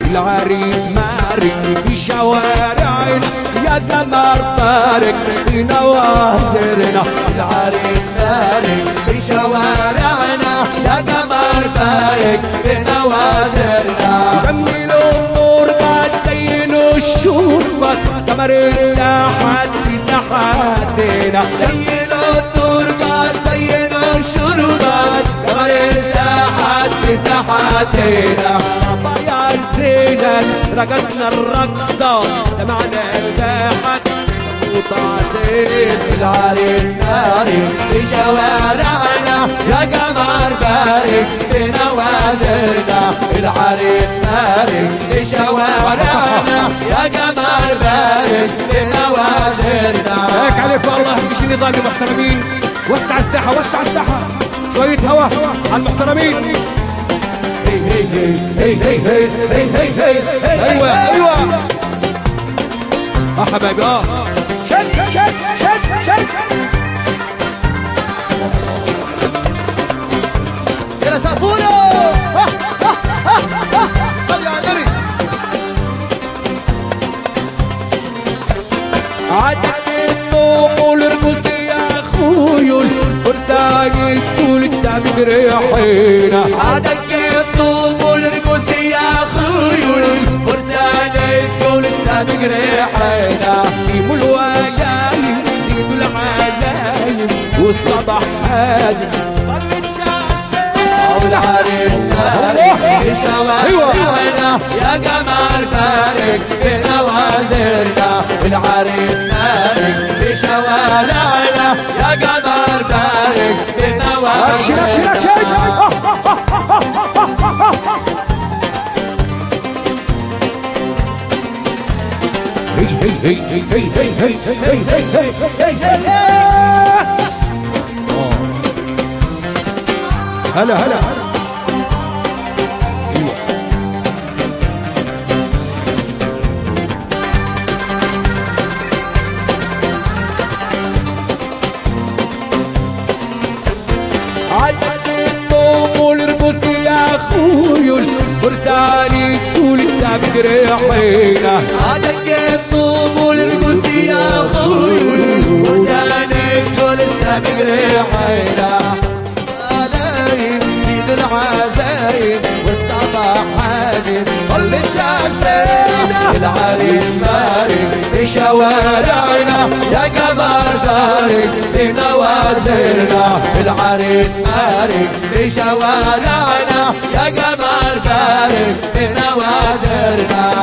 العريس مارك في شوارعنا يا قمر بارك في نوازرنا. العريس مارك في شوارعنا يا قمر بارك في نوازرنا. جملوا النور بعد زينوا الشرفة قمر الساحات في ساحاتنا. جملوا النور بعد زينوا الشربات قمر الساحات في ساحاتنا. صبايا الزينة رقصنا الرقصة سمعنا الباحة وطعتين. العريس مارك في شوارعنا يا قمر بارك في نوازرنا. العريس مارك في شوارعنا يا قمر بارك في نوازرنا. هيك عليك والله مش نظام المحترمين. وسع الساحة وسع الساحة شوية هوا على المحترمين. ايوه ايوه حبايبي شد شد شد شد يا سافورو صلي على النبي. عدك الطول ارقص يا اخوي فرسان تقول سابق ريحينا. عدك الطوب والرقص يا خيول فرسان تقول سابق ريحنا. قيموا الولايم زيدوا العزايم والصباح هادي صلت شعب. العريس مارك في شوارعنا يا قمر بارك في نوازرنا. العريس مارك في شوارعنا يا قمر بارك في نوازرنا. هلا هلا عدك الطول ارقص يا اخوي فرساني تقول سابق ريحينا. عدك الطوب والرقص يا خيول فرسان تقول سابق ريحنا. عليم زيد العزايم واصطبح حاجب كل الشمسين. العريس مارك في شوارعنا يا قمر بارك في نوازرنا. العريس مارك في شوارعنا يا قمر بارك في نوازرنا.